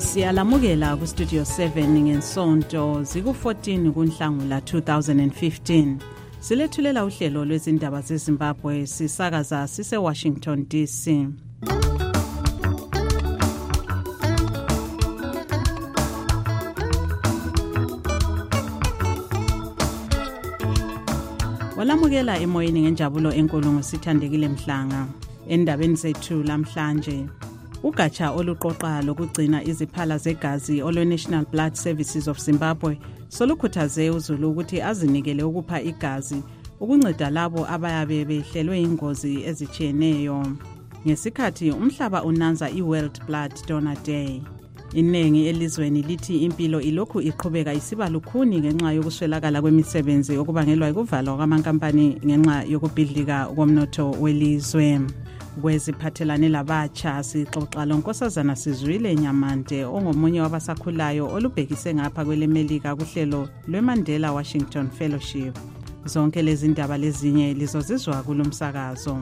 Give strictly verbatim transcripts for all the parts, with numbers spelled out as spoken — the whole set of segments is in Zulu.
Siyalamukela ku Studio seven ngensonto ziku fourteen kuNhlangula two thousand fifteen. Silethulela uhlelo lwezindaba zeZimbabwe sisakaza sise Washington D C. Walamukela emoyeni ngenjabulo enkulu ngosithandekile Mhlanga. Endabeni zethu lamhlanje, ugatsha oluqoqa lokugcina iziphala zegazi olwe National Blood Services of Zimbabwe solukhuthaze uZulu ukuthi azinikele ukupha igazi ukunceda labo abayabe behlelwe ingozi ezijiyeneyo. Ngesikhathi umhlaba unanza iWorld Blood Donor Day, inengi elizweni lithi impilo ilokhu iqhubeka isiba lukhuni ngenxa yokuswelakala kwemisebenzi okubangelwa ukuvalwa kwamankampani ngenxa yokubhidlika komnotho welizwe. Kweziphathelane labatsha sixoxa lonkosazana Sizwile Nyamande ongomunye wabasakhulayo olubhekise ngapha kwelemelika kuhlelo lweMandela Washington Fellowship. Zonke lezi ndaba lezinye lizozizwa kulomsakazo.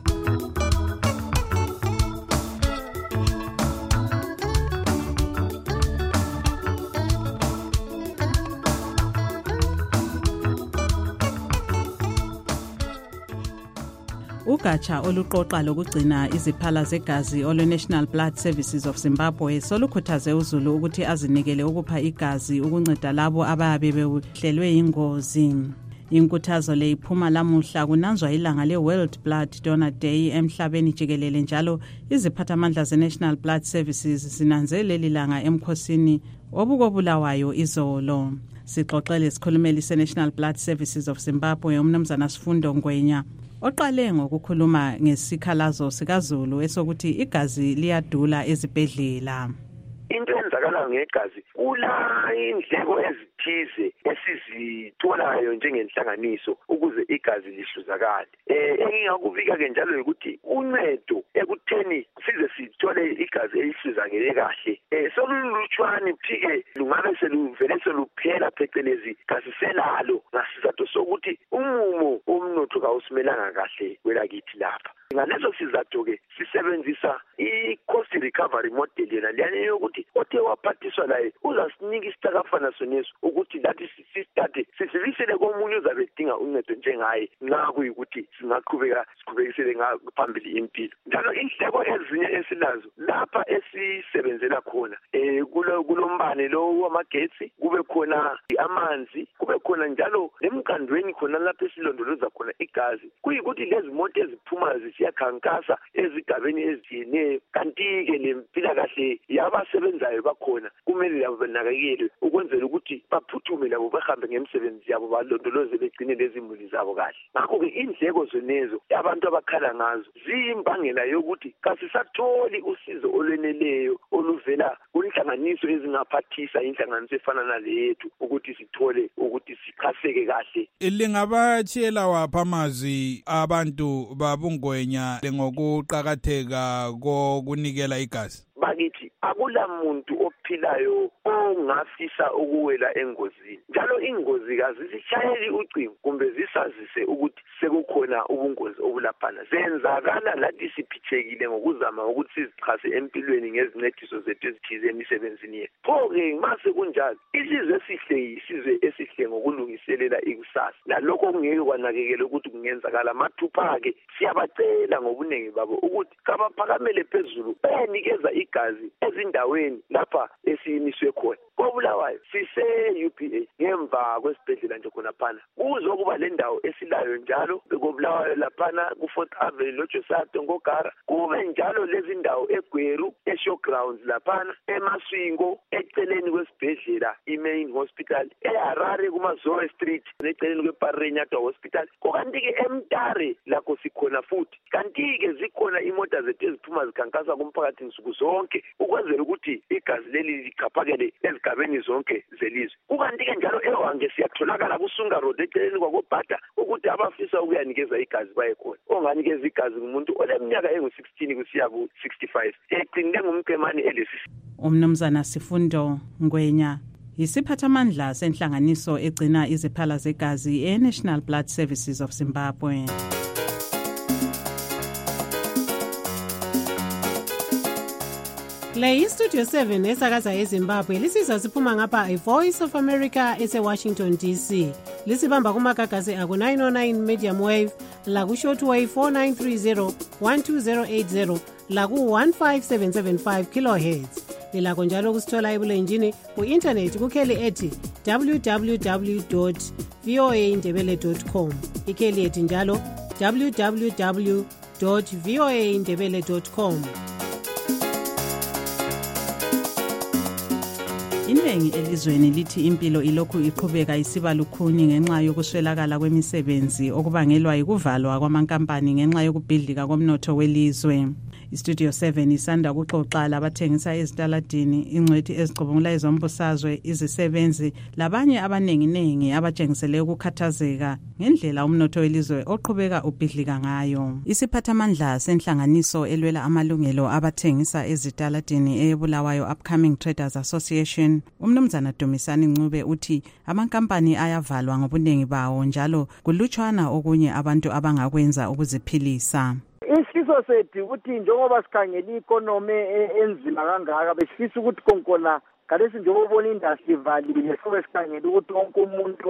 Ugatsha oluqoqa lokugcina iziphala zegazi olwe National Blood Services of Zimbabwe solukhuthaze uZulu ukuthi azinikele ukupha igazi ukunceda labo abayabe behlelwe ingozi. Inkuthazo le iphuma lamuhla kunanzwa ilanga le World Blood Donor Day emhlabeni jikelele, njalo iziphathamandla ze National Blood Services zinanze leli langa emkhosini obukobulawayo izolo. Sixoxele isikhulumeli se National Blood Services of Zimbabwe umnumzana Sifundo Ngwenya oqale ngokukhuluma ngesikhalazo sikaZulu esokuthi igazi liyadula ezibhedlela. Into enzakala ngegazi kula indleko ezithize esizitholayo njengenhlanganiso ukuze igazi lihluzakale. Eh engingakubika ke njalo ukuthi uncedo ekutheni size sithole igazi elihluzakele kahle eh solulutshwane phike lungabe seluvele soluphela phecelezi gazi selalo ngasizathu sokuthi umumo umnotho kawusimelanga kahle kwelakithi lapha. Ngaleso sizathu ke sisebenzisa i-cost recovery model yena leyana yokuthi othe waphathiswa laye uzasinika isitakafana soneso ukuthi lathi sisithathe sizilisele komunye uzabe edinga uncedo njengaye nxa kuyikuthi singaqhubeka siqhubekisele ngaphambili impilo. Njalo indleko ezinye esilazo lapha esisebenzela khona eh kulombane lo wamagetsi, kube khona amanzi, kube khona njalo lemkhandweni khona lapha esilondoloza khona igazi, kuyikuthi lezi moto eziphuma zisiyakhankasa ezigabeni eziyeneyo, kanti-ke lempilakahle yabasebenzayo bakhona kumele labo benakekelwe ukwenzela ukuthi baphuthume labo bahambe ngemisebenzi yabo balondoloze begcine lezi imuli zabo kahle. Ngakho-ke indleko zonezo abantu abakhala ngazo ziyimbangela yokuthi kasisatholi usizo olweneleyo oluvela kunhlanganiso ezingaphathisa inhlanganiso efana naleyethu ukuthi sithole ukuthi sikhaseke kahle. Lingabatshela wapha amazwi abantu babungwenya ngokuqakatheka kokunikela igazi? Bakithi akula muntu ophilayo ongafisa ukuwela engozini, njalo ingozi kazisishayeli ucingo kumbe zisazise ukuthi sekukhona ubungozi obulaphana. Zenzakala lathi siphithekile ngokuzama ukuthi sizichase empilweni ngezincediso zethu ezithize emisebenzini yethu. Pho-ke mase kunjalo isizwe esihle isizwe esihle ngokulungiselela ikusasa, nalokho kungeke kwanakekela ukuthi kungenzakala mathupha-ke siyabacela ngobuningi babo ukuthi kabaphakamele phezulu bayanikeza igazi ezindaweni lapha esiyimiswe khona. Kobulawayo sise-U P A ngemva kwesibhedlela nje khona phana kuzokuba le ndawo esilayo njalo Kobulawayo laphana ku-Fourth Avenue loJosato ngogara, kube njalo lezi ndawo eGweru eShowgrounds laphana eMaswingo eceleni kwesibhedlela iMain Hospital, eHarare kumaZoe Street eceleni kweParenyatwa Hospital, kanti-ke eMtare lakho sikhona futhi. Kanti-ke zikhona imota zethu eziphuma zikhankasa kumphakathi nsuku zonke ukwenzela ukuthi igazi leli lichaphakele ezigabeni zonke zelizwe. Kukanti-ke njalo eHwange siyatholakala kuSunga Road eceleni kwakobhada ukuthi abafisa ukuyanikeza igazi baye khona. Onganikeza igazi kumuntu oleminyaka engu sixteen kusiya ku sixty-five eqinile ngumqemane elesi. Umnumzana Sifundo Ngwenya yisiphathamandla senhlanganiso egcina iziphala zegazi e-National Blood Services of Zimbabwe. Le iStudio seven esakaza eZimbabwe lisizwa siphuma ngapha iVoice of America ese-Washington D C. Lisibamba kumagagasi aku nine oh nine medium wave, la ku shortwave four nine three zero one two zero eight zero, la ku one five seven seven five kilohertz. Lilakho njalo kusithola ebulenjini ku-internet kukheli ethi w w w dot v o a ndebele dot com. Ikheli ethi njalo w w w dot v o a ndebele dot com. Iningi elizweni lithi impilo ilokhu iqhubeka isiba lukhuni ngenxa yokuswelakala kwemisebenzi okubangelwa yikuvalwa kwamankampani ngenxa yokubhidlika komnotho welizwe. iStudio seven isanda ukuxoxa labathengisa ezitaladini, ingcwethi ezicubungula ezombusazwe, izisebenzi labanye abanenginengi abatshengisele ukukhathazeka ngendlela umnotho welizwe oqhubeka ubhidlika ngayo. Isiphathamandla senhlanganiso elwela amalungelo abathengisa ezitaladini eBulawayo Upcoming Traders Association, umnumzana Dumisani Ncube, uthi amankampani ayavalwa ngobunengi bawo njalo kulutshwana okunye abantu abangakwenza ukuziphilisa. Isifiso sethu ukuthi njengoba sikhangela ikonomi enzima kangaka besifisa ukuthi konkona kalesi njengobona industry ivalile so sikhangela ukuthi wonke umuntu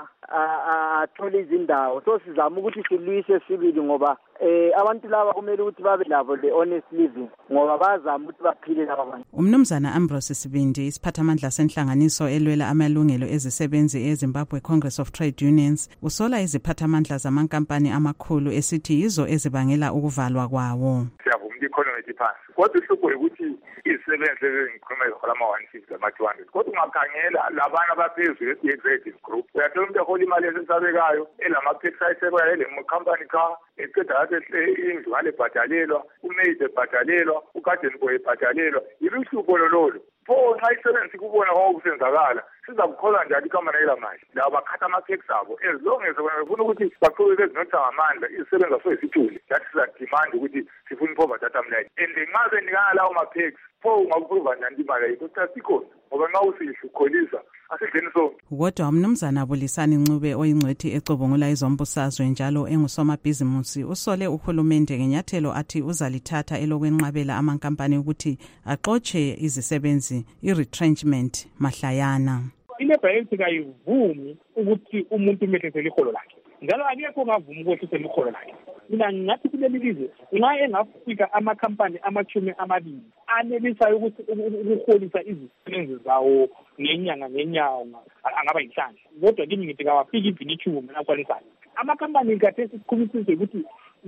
athole izindawo so sizama ukuthi silwise sibili ngoba eh abantu laba kumele ukuthi babe labo le honest living ngoba bazama ukuthi baphile laba bantu. Umnumzana Ambrose Sibindi, isiphathamandla senhlanganiso elwela amalungelo ezisebenzi eZimbabwe Congress of Trade Unions, usola iziphathamandla zamankampani amakhulu esithi yizo ezibangela ukuvalwa kwawo. Siyavuma economy iphansi kodwa ihlupho ukuthi izisebenzi ezingikhuluma ezihola ama one fifty ama two hundred kodwa ungakhangela labana abaphezulu e-executive group uyathola umuntu ehola imali esesabekayo elama-tax ayisekwayo ele-company car eqeda kahle indlu ngale ebhadalelwa, umaid ebhadalelwa, ugadeni boy ebhadalelwa. Yilo ihlupho lolo pho nxa isebenzi kubona kwakusenzakala siza kukhola njalo ikamana elamanje laba bakhatha ama-tax abo as long as befuna ukuthi baqhubeke bezinotha ngamandla izisebenzi asoyisithule that is a demand ukuthi sifuna i-poverty data line and nxa benikana lawo ma-tax pho ungakuprova njani imali ayikho sasikhona ngoba nxa usisho ukholisa asidleni sonke. Kodwa umnumzana Bulisani Ncube oyingcwethi ecubungula izombusazwe njalo engusomabhizimusi usole uhulumende ngenyathelo athi uzalithatha elokwenqabela amankampani ukuthi axotshe izisebenzi i-retrenchment mahlayana. Ilebha yethi ayivumi ukuthi umuntu umehlele iholo lakhe njalo akekho ongavuma ukwehlisela iholo lakhe. Mina ngathi kuleli lizwe nxa engafika amakhampani amachumi amabili anelisayo ukuthi ukuholisa izisebenzi zawo ngenyanga ngenyanga angaba yinhlanje kodwa kimi ngithi kawafiki ibhini ichumi nakwalisayo. Amakhampani kade siqhumisise ukuthi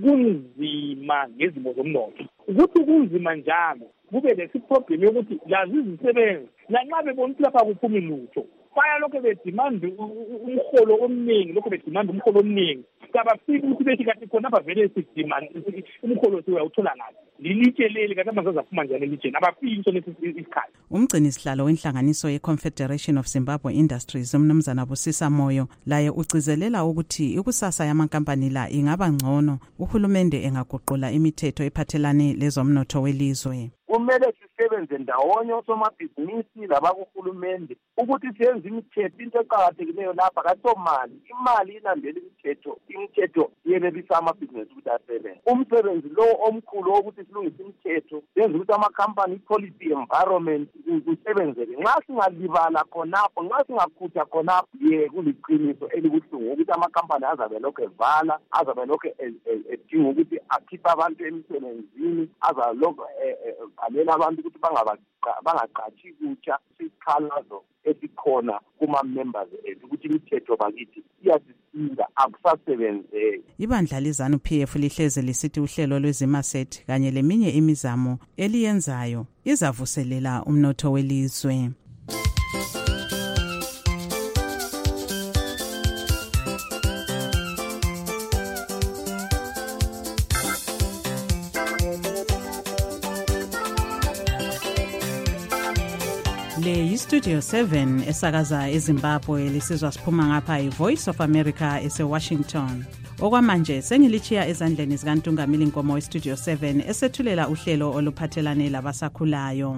kunzima ngezimo zomnotho ukuthi kunzima njalo kube lesiproblem yokuthi lazi izisebenzi lanxa bebona ukuthi lapha kuphumi lutho baya lokho bedimanda umholo omningi lokho bedimanda umholo omningi kabafiki ukuthi bethi kanti khona bavele sidimanda umholo siwuyawuthola ngathi lilitshe leli kanti amazaza aphuma njani elitsheni abafiki so isikhathi. Umgcini sihlalo wenhlanganiso ye-Confederation of Zimbabwe Industries umnumzana Busisa Moyo laye ucizelela ukuthi ikusasa yamankampani la ingaba ngcono uhulumende engaguqula imithetho ephathelane lezomnotho welizwe. Kumele sisebenze ndawonye osomabhizinisi labakuhulumende ukuthi siyenze imithetho into eqakathekileyo lapha kasomali imali ilandela imithetho imithetho yenelisa amabhizinisi ukuthi asebenze. Umsebenzi lo omkhulu wokuthi silungise imithetho yenza ukuthi amakhampani i-policy environment kusebenzeke. Nxa singalibala khonapho nxa singakhutha khonapho ye kuliqiniso elibuhlungu ukuthi amakhampani azabe lokhu evala azabe lokhu edinga ukuthi akhiphe abantu emsebenzini azabe lokhu alela abantu ukuthi bangaqatshi kutsha isikhalazo esikhona kuma-members ethu ukuthi imithetho bakithi iyasisinda akusasebenzeki. Ibandla leZANU-P F lihleze lisithi uhlelo lwezimaset kanye leminye imizamo eliyenzayo izavuselela umnotho welizwe. Le iStudio seven esakaza eZimbabwe lisizwa siphuma ngapha iVoice of America ese-Washington. Okwamanje sengilichiya ezandleni zikaNtungamili Nkomo weStudio seven esethulela uhlelo oluphathelane labasakhulayo.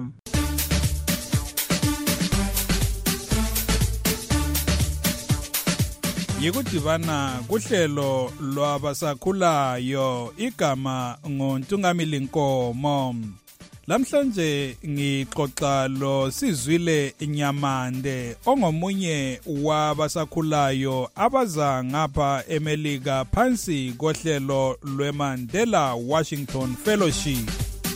Yikudibana kuhlelo lwabasakhulayo igama ngoNtungamili Nkomo. Lamhlanje ngixoxa lo Sizwile Nyamande ongomunye wabasakhulayo abaza ngapha eMelika phansi kohlelo lweMandela Washington Fellowship.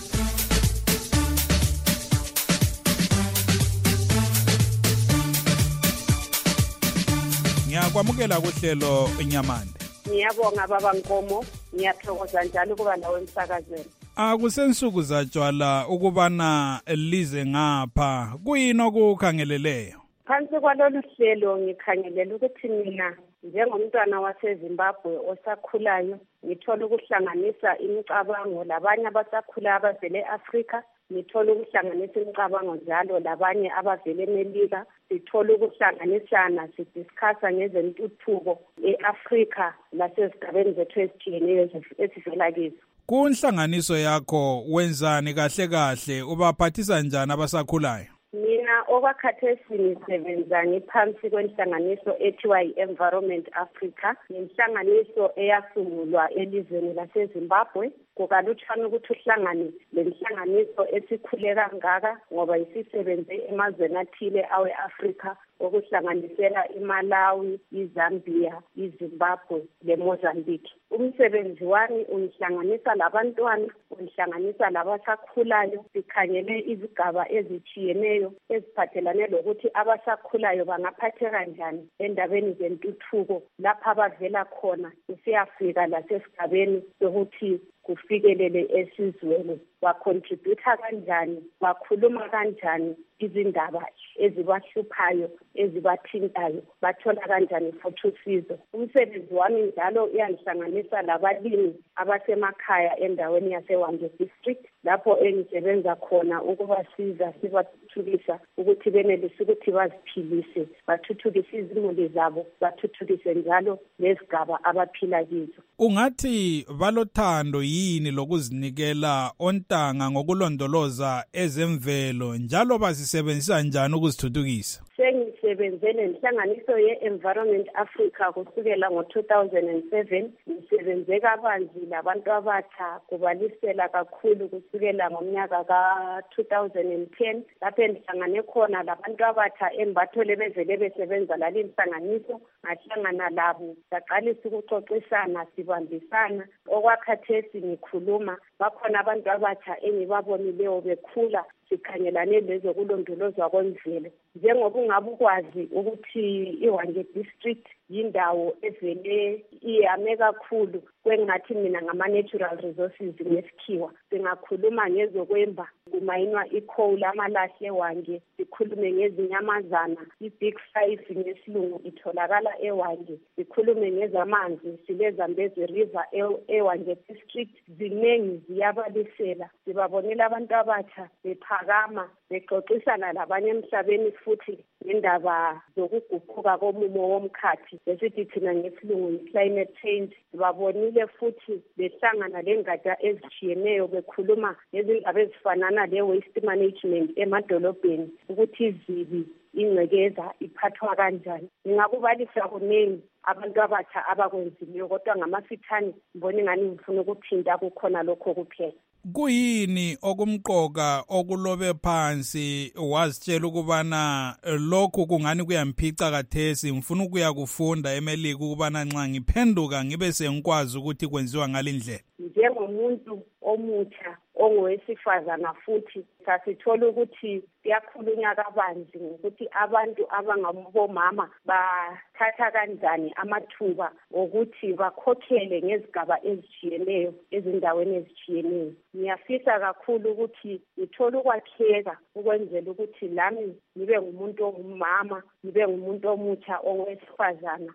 Ngiyakwamukela kuhlelo Nyamande. Ngiyabonga baba Nkomo, ngiyathokoza njalo kuba nawe emsakazweni. Akusensuku zatshwala ukubana lize ngapha, kuyini okukhangeleleyo? Phansi kwalolu hlelo ngikhangelela ukuthi mina njengomntwana waseZimbabwe osakhulayo ngithola ukuhlanganisa imicabango labanye abasakhulayo abavele eAfrika, ngithola ukuhlanganisa imicabango njalo labanye abavele eMelika, sithola ukuhlanganisana sidiscussa ngezentuthuko eAfrika lasezigabeni zethu ezitshiyeneyo esivela kizo. Kunhlanganiso yakho wenzani kahle kahle, ubaphathisa njani abasakhulayo? Mina okwakhathesi ngisebenza ngiphansi kwenhlanganiso ethiwa yi-Environment Africa, inhlanganiso eyasungulwa elizweni laseZimbabwe. Kukalutshwana ukuthi uhlangane lenhlanganiso esikhule kangaka ngoba isisebenze emazweni athile awe-Afrika okuhlanganisela iMalawi, iZambia, iZimbabwe leMozambique. Umsebenzi wami ungihlanganisa labantwana, ungihlanganisa labasakhulayo, sikhangele izigaba ezitshiyeneyo eziphathelane lokuthi abasakhulayo bangaphatheka njani endabeni zentuthuko lapha abavela khona siyafika lasesigabeni sokuthi kufikelele esizweni, bacontributor kanjani, bakhuluma kanjani izindaba ezibahluphayo ezibathintayo, bathola kanjani futhi usizo. Umsebenzi wami njalo uyangihlanganisa labalimi abasemakhaya endaweni yaseWande District lapho engisebenza khona ukubasiza sibathuthukisa ukuthi benelise ukuthi baziphilise, bathuthukise izimuli zabo, bathuthukise njalo lezigaba abaphila kizo. Ungathi balothando yini lokuzinikela ontanga ngokulondoloza ezemvelo njalo basisebenzisa njani ukuzithuthukisa? Sengisebenzele inhlanganiso ye-Environment Africa kusukela ngo-two thousand seven. Ngisebenze kabanzi labantu abatsha kubalisela kakhulu kusukela ngomnyaka ka-two thousand ten. Lapho endihlangane khona labantu abatsha embathole bezele besebenza lali inhlanganiso, ngahlangana labo saqalisa ukuxoxisana sibambisana. Okwakhathesi ngikhuluma bakhona abantu abatsha engibabonileyo bekhula sikhangelane lezokulondolozwa kwemvelo. Njengoba ungabe ukwazi ukuthi iWande District yindawo evele iyame kakhulu kwengathi mina ngama-natural resources ngesikhiwa. Singakhuluma ngezokwemba, kumayinwa i-coal, amalahle eWande, sikhulume ngezinyamazana, i-big five ngesilungu itholakala eWande, sikhulume ngezamanzi, silezambezi river eWande District, ziningi ziyabalisela. Sibabonela abantu abatsha bephakama bexoxisana labanye emhlabeni futhi ngendaba zokuguquka komumo womkhathi esithi thina ngesilungu climate change. Sibabonile futhi behlangana lengatsha ezitshiyeneyo bekhuluma ngezindaba ezifanana le-waste management emadolobheni ukuthi izibi ingcekeza iphathwa kanjani. Ngingakubalisa kuningi abantu abatsha abakwenzileyo kodwa ngamafithane ngibona ngani ngifuna ukuthinta kukhona lokho kuphela. Kuyini okumqoka okulobe phansi wazitshela ukubana lokhu kungani kuyamphica kathesi, ngifuna ukuya kufunda eMelika ukubana nxa ngiphenduka ngibe sengikwazi ukuthi kwenziwa ngalindlela? Njengomuntu omutsha ongowesifazana futhi sasithola ukuthi kuyakhulunywa kabanzi ngokuthi abantu abangabomama bathatha kanjani amathuba okuthi bakhokhele ngezigaba ezitshiyeneyo ezindaweni ezitshiyeneyo. Ngiyafisa kakhulu ukuthi ngithole ukwakheka ukwenzela ukuthi lami ngibe ngumuntu ongumama, ngibe ngumuntu omutsha owesifazana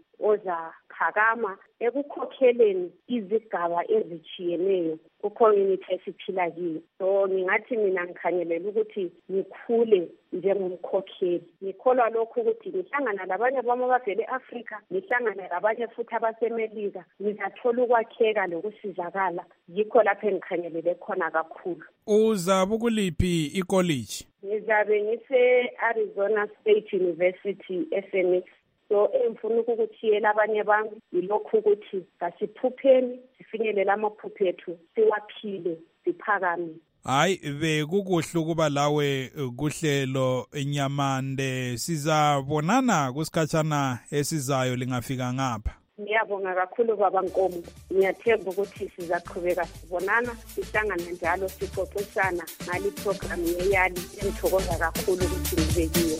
ozaphakama ekukhokheleni izigaba ezitshiyeneyo ku-community esiphila kiyo. So ngingathi mina ngikhangelela ukuthi ngikhule njengomkhokheli. Ngikholwa lokhu ukuthi ngihlangana labanye bami abavele e-Afrika, ngihlangana labanye futhi abaseMelika, ngizathola ukwakheka lokusizakala. Yikho lapho engikhangelele khona kakhulu. Uzabe ukuliphi ikoliji? Ngizabe ngise-Arizona State University ePhoenix. So engifuna ukukuthiyela abanye bami yilokhu ukuthi kasiphupheni sifinyelela amaphupho ethu siwaphile siphakame. Hayi bekukuhle ukuba lawe kuhlelo Nyamande, sizabonana kusikhatshana esizayo lingafika ngapha. Ngiyabonga kakhulu baba Nkomo. Ngiyathemba ukuthi sizaqhubeka sibonana, sihlangane njalo sixoxisana ngale program yeyali. Ngithokoza kakhulu ukuthi nibekiwe.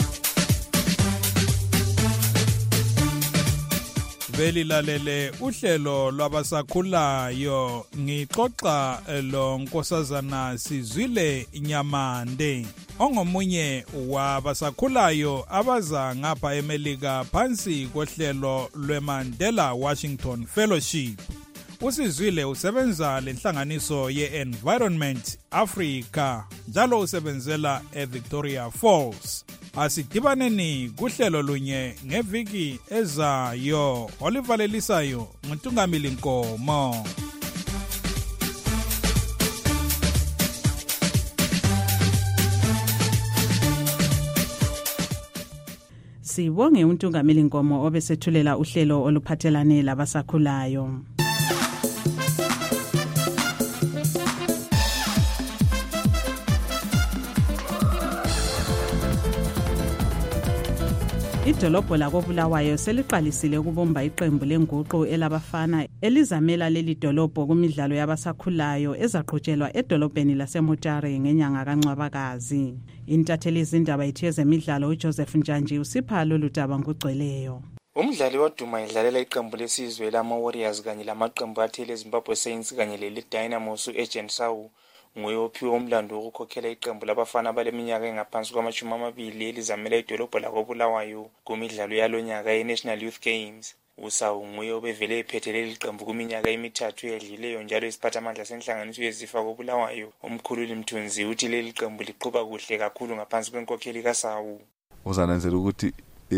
Belilalele uhlelo lwabasakhulayo, ngixoxa lo Nkosazana Sizwile Nyamande ongomunye wabasakhulayo abaza ngapha eMelika phansi kohlelo lweMandela Washington Fellowship. Usizwile usebenza lenhlanganiso ye-Environment Africa njalo usebenzela eVictoria Falls. Asidibaneni kuhlelo lunye ngeviki ezayo. Olivalelisayo nguNtungamili Nkomo. Sibonge uNtungamili Nkomo obesethulela uhlelo oluphathelane labasakhulayo. Idolobho lakoBulawayo seliqalisile ukubomba iqembu lenguqu elabafana elizamela leli dolobho kumidlalo yabasakhulayo ezaqhutshelwa edolobheni laseMutare ngenyanga kaNcwabakazi. Intatheli izindaba ithe zemidlalo uJoseph Njanji usipha lolu daba ngugcweleyo. Umdlali waduma idlalela iqembu lesizwe lama Warriors kanye lamaqembu athile Zimbabwe Saints kanye leli Dynamos uAgent Sawu nguye ophiwe umlando wokukhokhela iqembu labafana baleminyaka engaphansi kwamashumi amabili elizamela idolobho lakoBulawayo kumidlalo yalonyaka ye-National Youth Games. Usawu nguye obevele ephethe leli qembu kuminyaka emithathu edluleyo njalo isiphathamandla senhlanganiso yezifa koBulawayo. Umkhululi Mthunzi uthi leli qembu liqhuba kuhle kakhulu ngaphansi kwenkokheli kaSawu. Uzananzela ukuthi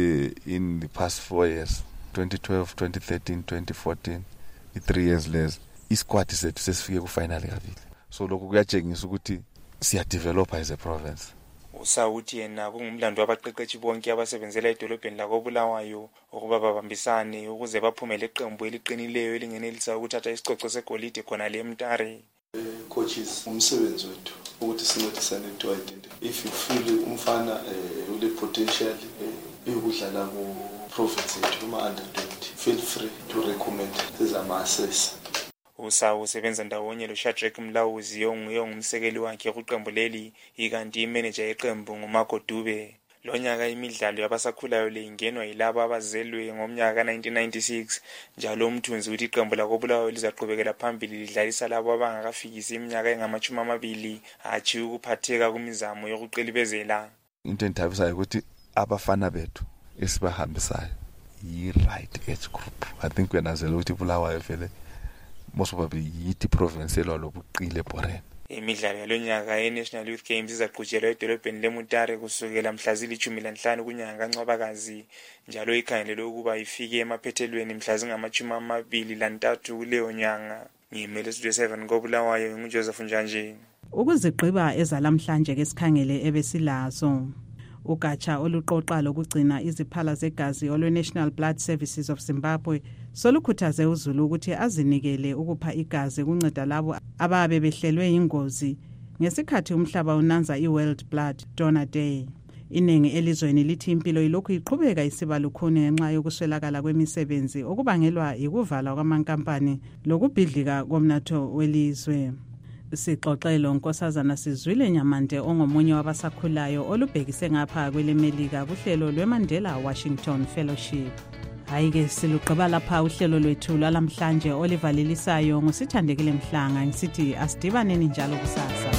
in the past four years, twenty twelve, twenty thirteen, twenty fourteen, i-three years less, isquad sethu sesifike ku-final kabili. So lokho kuyatshengisa ukuthi siya develop as a province. Usawuthi yena kungumlando wabaqeqeshi bonke abasebenzela edolobheni lakoBulawayo ukuba babambisane ukuze baphumele iqembu eliqinileyo elingenelisa ukuthatha isicoco segolide khona le eMtare. Coaches, umsebenzi wethu ukuthi sincedisane to identify if you feel umfana ule potential yokudlala ku province yethu uma under twenty, feel free to recommend sizama assess. Usawu usebenza ndawonye lo Shadrack Mlawuzi onguye ngumsekeli wakhe kuqembu leli, ikanti imanager yeqembu nguMarco Dube. Lo nyaka imidlalo yabasakhulayo le ingenwa yilabo abazelwe ngomnyaka nineteen ninety-six, njalo uMthunzi uthi iqembu lakoBulawayo lizaqhubekela phambili lidlalisa labo abangakafikisi iminyaka engamashumi amabili athi ukuphatheka kumizamo yokuqelibezela. Into enthabisayo ukuthi abafana bethu esibahambisayo yi-right age group. I think wenazela ukuthi Bulawayo vele most probably yithi province lobuqile Boreni. Imidlalo yalonyaka ye-National Youth Games izaqhutshelwa edolobheni leMutare kusukela mhla zilishumi lanhlanu kunyanga kaNcwabakazi, njalo ikhangelelwe ukuba ifike emaphethelweni mhla zingamashumi amabili lantathu kuleyo nyanga. Ngimele Studio seven koBulawayo nguJoseph Njanji. Ukuzigqiba ezalamhlanje kesikhangele ebesilazo. Ugatsha oluqoqa lokugcina iziphala zegazi olwe-National Blood Services of Zimbabwe solukhuthaze uZulu ukuthi azinikele ukupha igazi kunceda labo ababe behlelwe ingozi ngesikhathi umhlaba unanza i-World Blood Donor Day. Inengi elizweni lithi impilo ilokhu iqhubeka isiba lukhuni ngenxa yokuswelakala kwemisebenzi okubangelwa yikuvalwa kwamankampani lokubhidlika komnotho welizwe. Sixoxelo Nkosazana Sizwile Nyamande ongomunye wabasakhulayo olubhekise ngapha kweleMelika kuhlelo lweMandela Washington Fellowship. Hayike siluqaba lapha uhlelo lwethu lalamhlanje olivalelisayo ngusithandekile Mhlanga ngisithi asidibaneni njalo kusasa.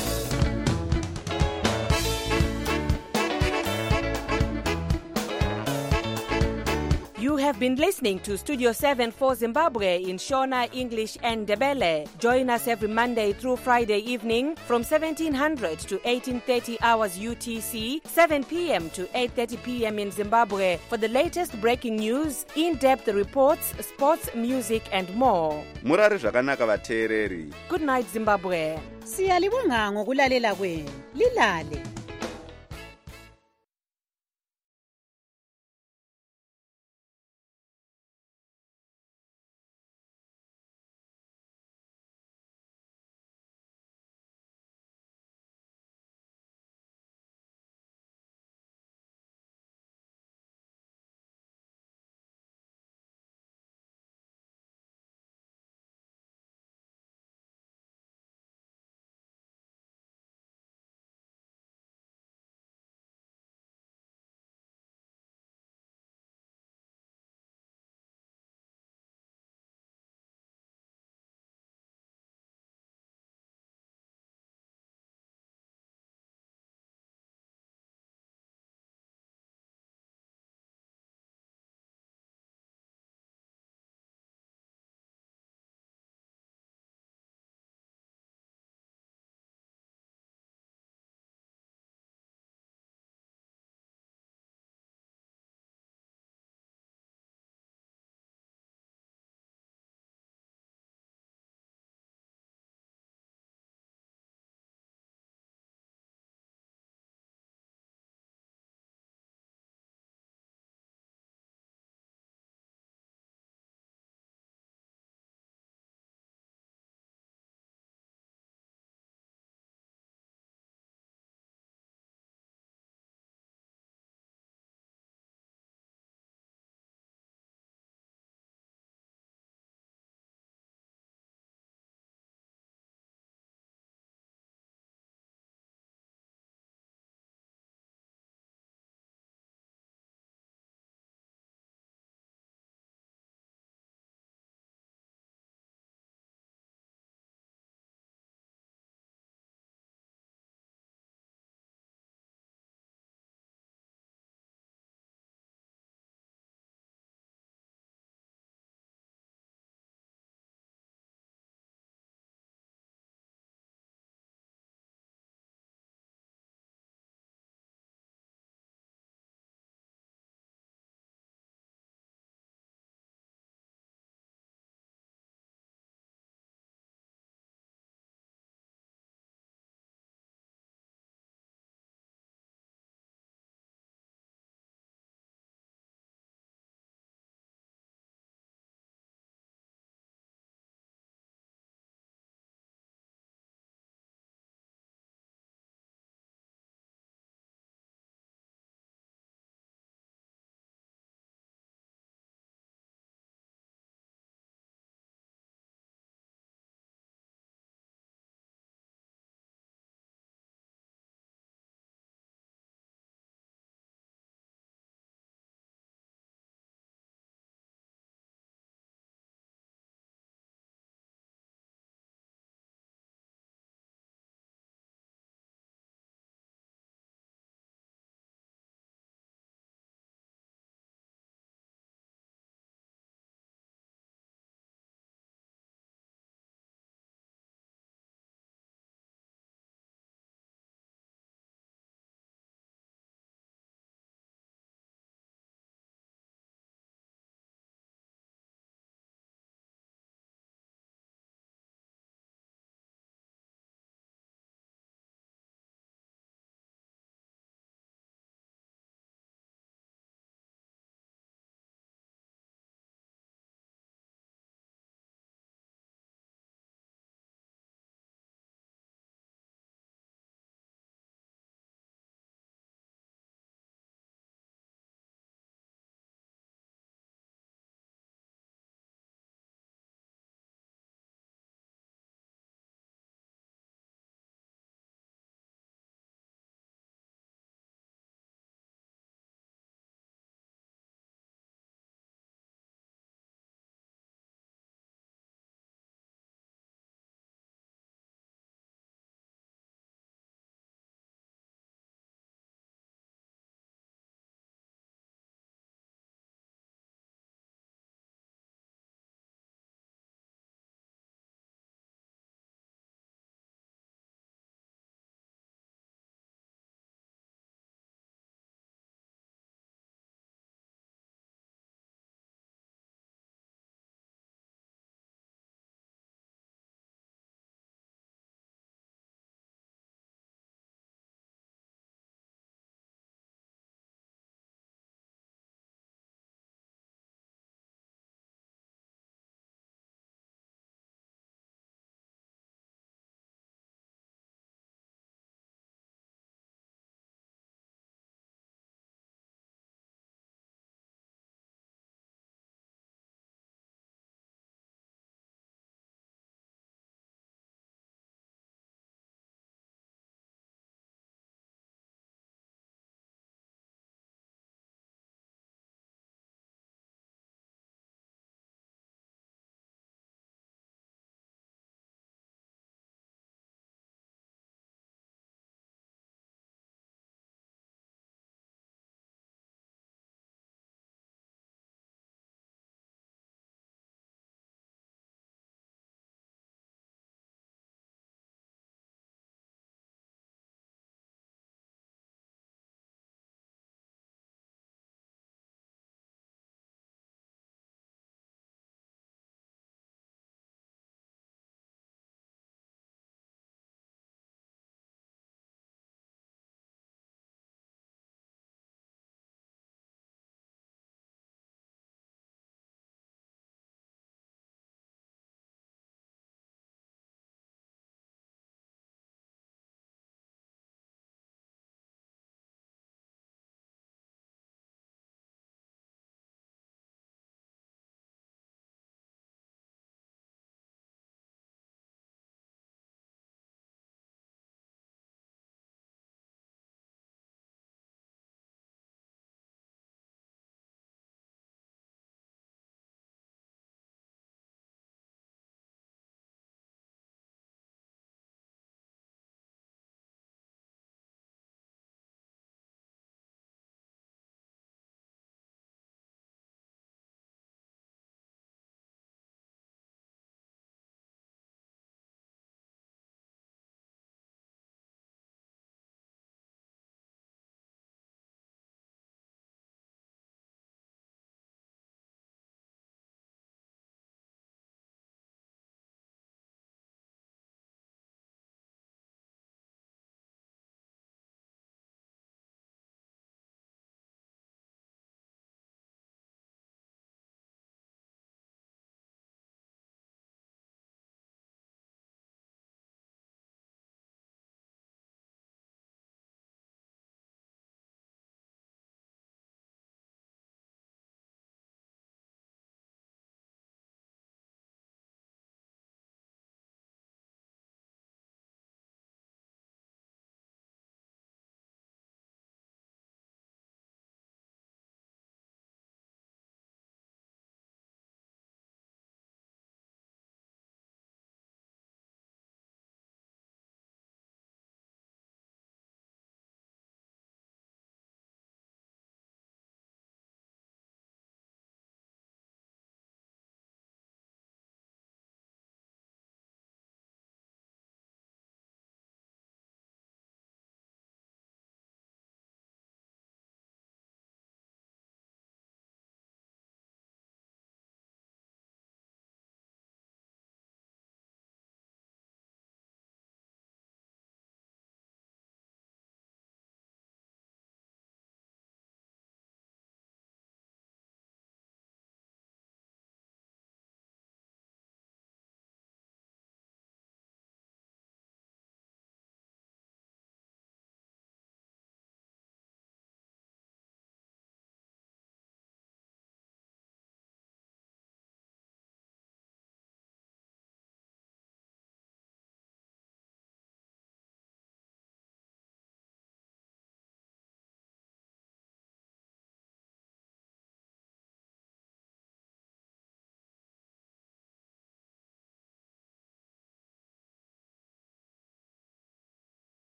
You have been listening to Studio seven for Zimbabwe in Shona, English and Ndebele. Join us every Monday through Friday evening from seventeen hundred to eighteen thirty hours U T C, seven p.m. to eight thirty p.m. in Zimbabwe for the latest breaking news, in-depth reports, sports, music and more. Murari zvakanaka vateereri. Good night Zimbabwe. Siyalibonga ngokulalela kwenu. Lilale.